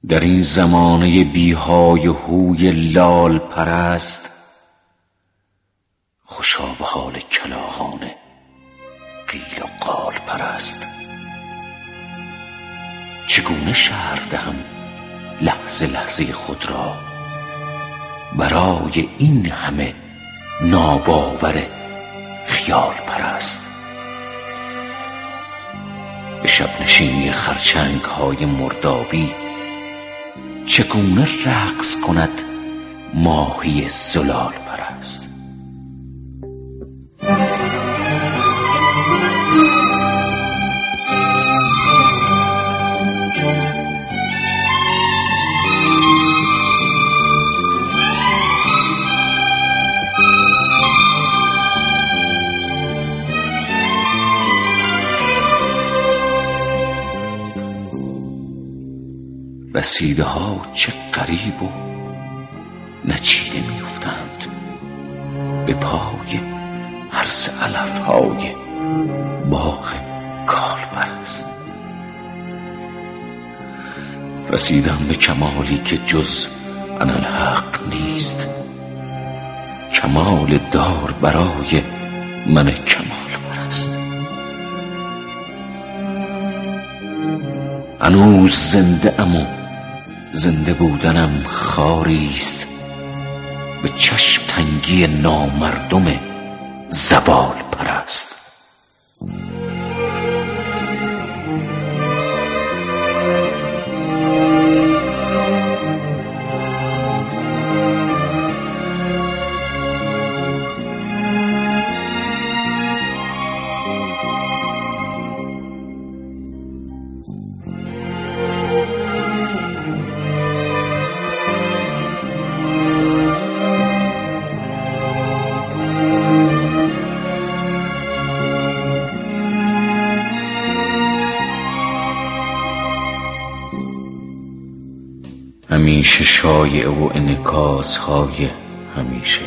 در این زمانه بیهای هوی لال پرست، خوشا به حال کلاغان قیل و قال پرست. چگونه شرح دهم لحظه لحظه خود را برای این همه ناباور خیال پرست؟ به شب نشینی خرچنگ های مردابی چگونه رقص کند ماهی زلال پرست؟ رسیده ها چه غریب و نچیده می افتند به پای هر سه علف های باغ کال پرست. رسیدم به کمالی که جز انالحق نیست، کمال دار برای من کمال پرست. هنوز زنده ام و زنده بودنم خاریست به چشم تنگی نامردم زوال پرست. همیشه شایعه و انعکاس های همیشه،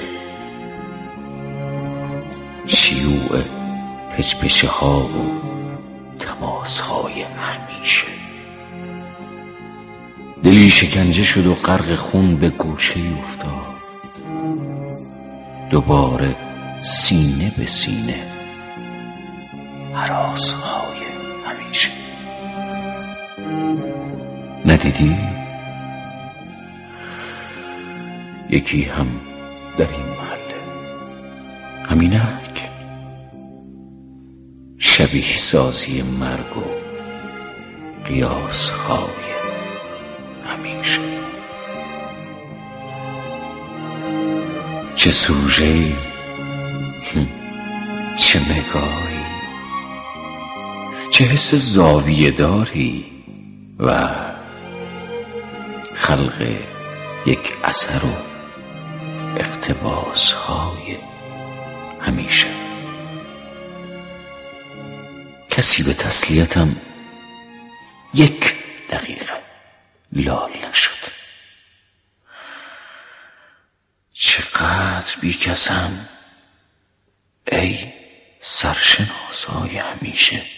شیوع پچپچه ها و تماس های همیشه. دلی شکنجه شد و غرق خون به گوشه افتاد، دوباره سینه به سینه هراس های همیشه. ندیدی؟ یکی هم در این محله، همینک، شبیه سازی مرگ و قیاس های همیشه. چه سوژه‌ای، چه نگاهی، چه حس زاویه داری و خلق یک اثر و اقتباس های همیشه. کسی به تسلیتم یک دقیقه لال نشد. چقدر بیکسم ای سرشناسای همیشه.